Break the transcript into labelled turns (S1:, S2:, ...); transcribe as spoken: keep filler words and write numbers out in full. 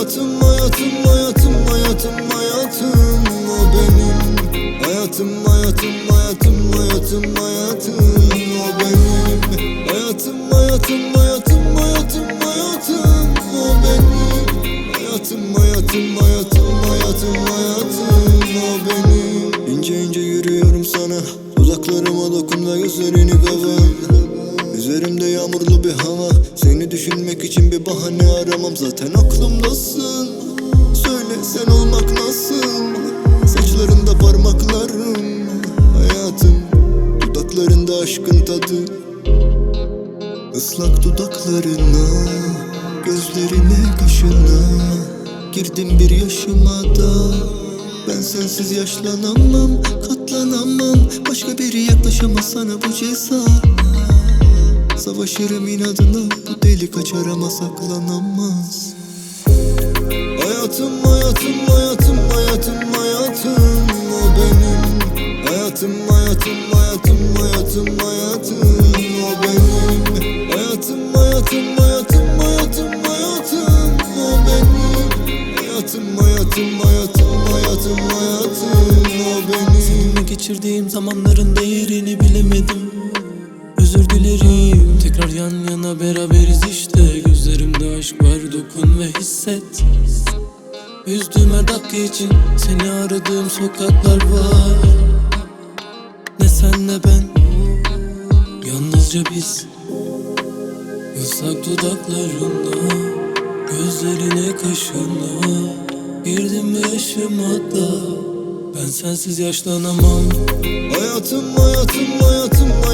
S1: Hayatım, hayatım, hayatım, hayatım, hayatım o benim. Hayatım, hayatım, hayatım, hayatım, hayatım o benim. Hayatım, hayatım, hayatım, hayatım, hayatım o benim. Hayatım, hayatım, hayatım, hayatım, hayatım o benim. İnce ince yürüyorum sana, dudaklarıma dokun ve gözlerini kava. Üzerimde yağmurlu bir hava, seni düşünmek için bir bahane aramam. Zaten aklımdasın, söyle sen olmak nasıl? Saçlarında parmaklarım, hayatım, dudaklarında aşkın tadı. Islak dudaklarına, gözlerine, kaşına girdim bir yaşıma da. Ben sensiz yaşlanamam, katlanamam. Başka biri yaklaşamaz sana bu ceza. Savaşırım inadına, bu deli kaçar ama saklanamaz. Hayatım, hayatım, hayatım, hayatım, hayatım o benim. Hayatım, hayatım, hayatım, hayatım, hayatım o benim. Hayatım, hayatım, hayatım, hayatım, hayatım o benim. Hayatım, hayatım, hayatım, hayatım, hayatım o benim.
S2: Seninle geçirdiğim zamanların değerini bilemedim. Özür dilerim, tekrar yan yana beraberiz işte. Gözlerimde aşk var, dokun ve hisset. Üzdüğüm her dakika için seni aradığım sokaklar var. Ne sen ne ben, yalnızca biz. Islak dudaklarına, gözlerine, kaşına girdim ve yaşıma da. Ben sensiz yaşlanamam.
S1: Hayatım, hayatım, hayatım, hayatım